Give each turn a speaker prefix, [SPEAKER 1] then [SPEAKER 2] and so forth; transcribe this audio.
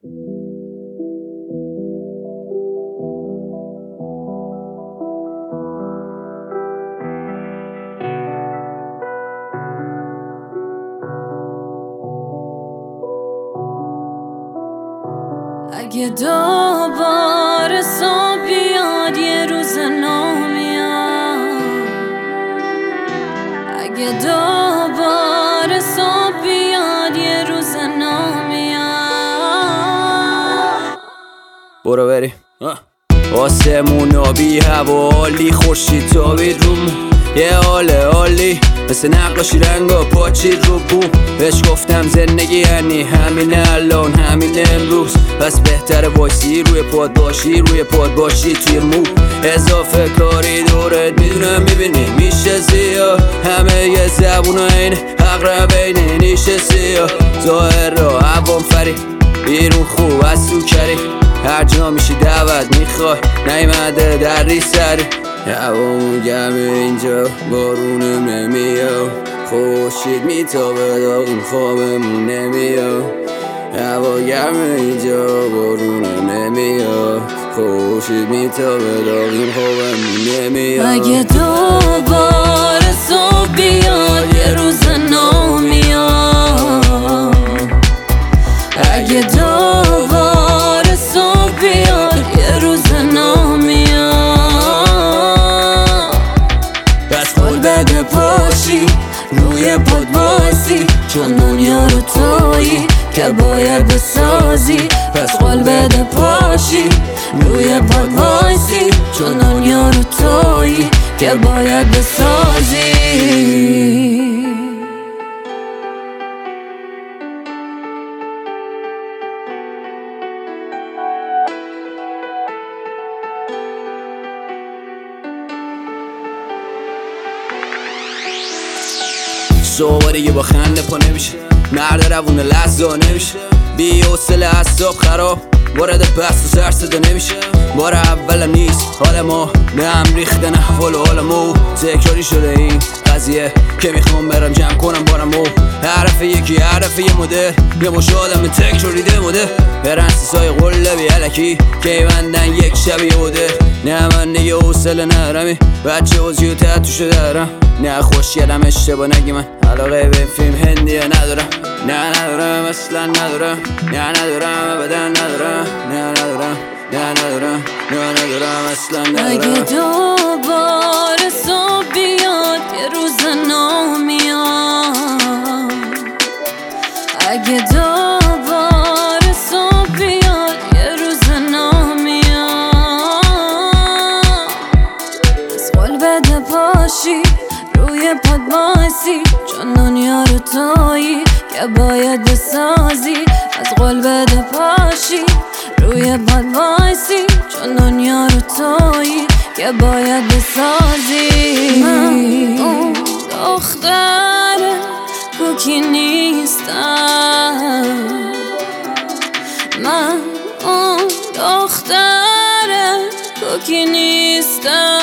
[SPEAKER 1] اگه دوباره صبح بیاد یه روز نو میاد، اگه دوباره صبح بیاد یه روز نو میاد.
[SPEAKER 2] برو بریم آسمون آبی هوا عالی، خورشید تابید رومون یه حال عالی، مثل نقاشی رنگا پاچید رو بوم. بهش گفتم زندگی یعنی همین الان همین امروز، پس بهتره وایسی روی پاد باشی، روی پاد باشی توی مو. اضافه کاری دورت میدونم میبینی میشه زیاد، همه یه زبون این اقربین نیشه سیاه. ظاهر را عوام فری بیرون خوب از تو کری، هر جا میشی دعوت میخوای نیمده در ری سری. هوامون گرمه اینجا بارونم نمیاد، خورشید میتابه داغیم خوابمون نمیاد. هوا گرمه اینجا بارونم نمیاد، خورشید میتابه داغیم خوابمون نمیاد.
[SPEAKER 1] اگه دوباره صبح بیاد یه روز نو میاد، اگه دوباره صبح بیاد یه روز نو میاد.
[SPEAKER 2] بس قول بده
[SPEAKER 1] پاشی روی پاد باشی، چون دنیا رو تویی که باید بسازی. پس قول بده پاشی روی پاد باشی، چون دنیا رو تویی که باید بسازی.
[SPEAKER 2] صبح دیگه با خنده پا نمیشه، مرد روون لحظه نمیشه، بی حوصله اعصاب خراب وارد بحث و سر صدا نمیشه. بار اولم نیست حال ما به هم ریختن احوال و حالمو، تکراری شده این قضیه که میخوام برم جمع کنم بارمو. حرف یکی حرف یه مدل، یه مش آدم تکراریده مدل، پرنسسای قلبی علکی که بندن یک شبیه بوده. نه من دیگه حوصله ندارم بچه وزیو تحتوشو دارم، نه خوشگلم اشتباه نگی من علاقه به فیلم هندیه ندارم. نه ندارم اصلا ندارم، نه ندارم ابدا ندارم، نه ندارم، نه ندارم، نه ندارم اصلا ندارم.
[SPEAKER 1] اگه دوباره صبح بیاد یه روز نو میاد، اگه دوباره صبح بیاد یه روز نو میاد. از قول بده پاشی روی پاد باشی، چون دنیا رو تویی که باید بسازی. از قول بده پاشی روی پاد باشی، چون دنیا رو تویی که باید بسازی. من اون دختر کوکی نیستم، من اون دختر کوکی نیستم.